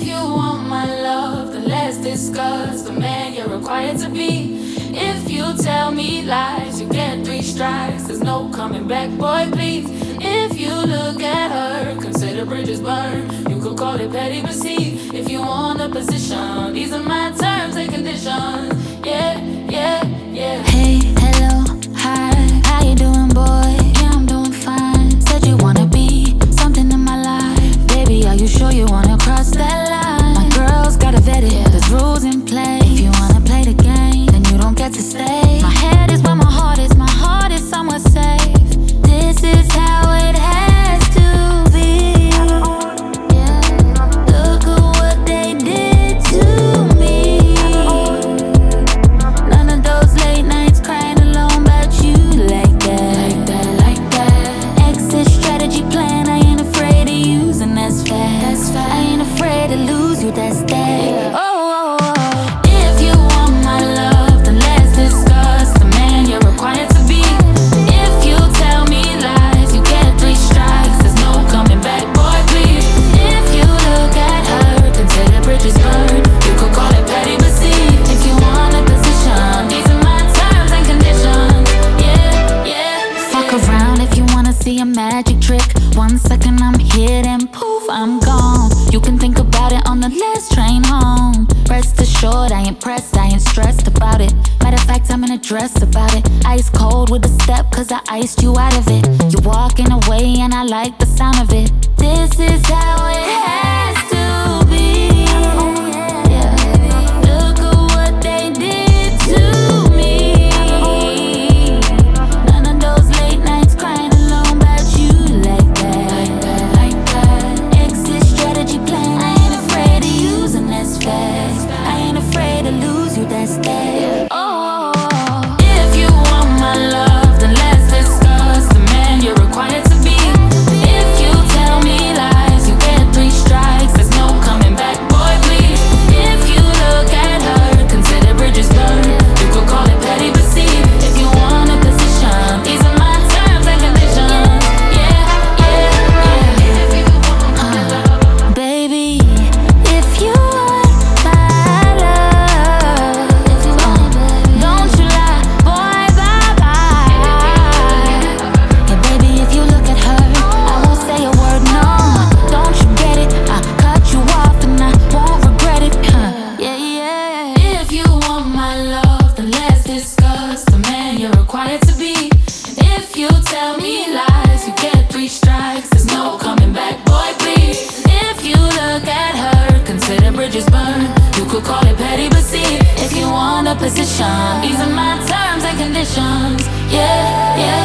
If you want my love, then let's discuss the man you're required to be. If you tell me lies, you get 3 strikes. There's no coming back, boy, please. If you look at her, consider bridges burned. You could call it petty, but see, if you want a position, these are my terms and conditions. Yeah, yeah, yeah. Hey, hello, hi, how you doing, boy? Yeah, I'm doing fine. Said you wanna be something in my life. Baby, are you sure you wanna cross that line? My girl's gotta vet it, there's rules in play. If you wanna play the game, then you don't get to stay. My head is where my heart is somewhere safe. This is how it has to be. Yeah. Look at what they did to me. None of those late nights crying alone about you like that. Like that. Exit strategy plan, I ain't afraid of using, that's fast. I ain't afraid to lose you, that's that. Oh. If you want my love, then let's discuss the man you're required to be. If you tell me lies, you get 3 strikes. There's no coming back, boy, please. If you look at her, consider bridges burned. You could call it petty, but see, if you want a position, these are my terms and conditions. Yeah, yeah. Fuck around if you wanna see a magic trick. 1 second I'm here, then poof, I'm gone. You can think about it on the last train home. Rest assured, I ain't pressed, I ain't stressed about it. Matter of fact, I'm in a dress about it. Ice cold with a step, cause I iced you out of it. You're walking away and I like the sound of it. This is how it has to be. Yeah. Look at what they did to me. None of those late nights crying alone about you like that. Like that. Exit strategy plan, I ain't afraid of using, that's fast. I ain't afraid to lose you, that's that. Oh. If you want my love, then let's discuss the man you're required to be. If you tell me lies, you get 3 strikes. There's no coming back, boy, please. If you look at her, consider bridges burned. You could call it petty, but see, if you want a position, these are my terms and conditions. Yeah, yeah, yeah. Baby, if you want my love, don't you lie, boy, bye-bye. Yeah, baby, if you look at her, I won't say a word, no. Don't you get it? I cut you off and I won't regret it. Yeah, yeah. If you want my love, then let's discuss the man you're required to be. If you tell me lies, you get 3 strikes. There's no coming back, boy, please. If you look at her, consider bridges burned. You could call it petty, but see, if you want a position, these are my terms and conditions. Yeah, yeah.